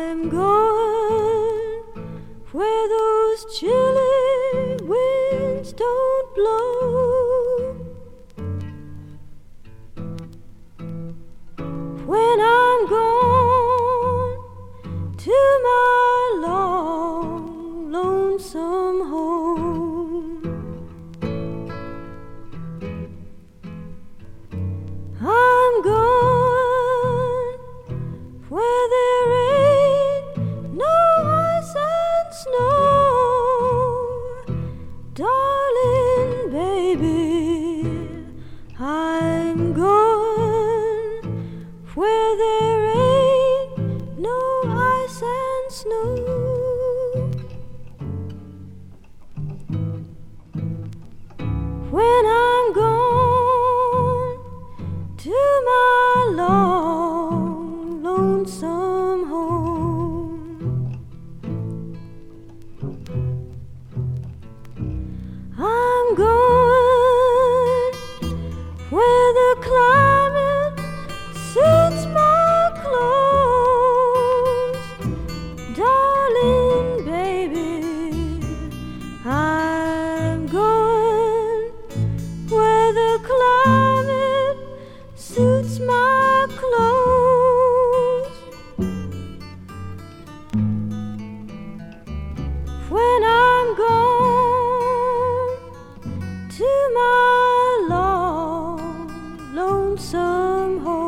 I'm going where those chilly winds don't blow. When I'm gone to my long, lonesome home, I'm going where there ain't no ice and snow. Darling baby, I'm going where there ain't no ice and snow. When I'm gone to my long, lonesome home, I'm going where the climate suits my clothes. Darling baby, I'm going where the climate suits my clothes. When I'm gone to my long, lonesome home.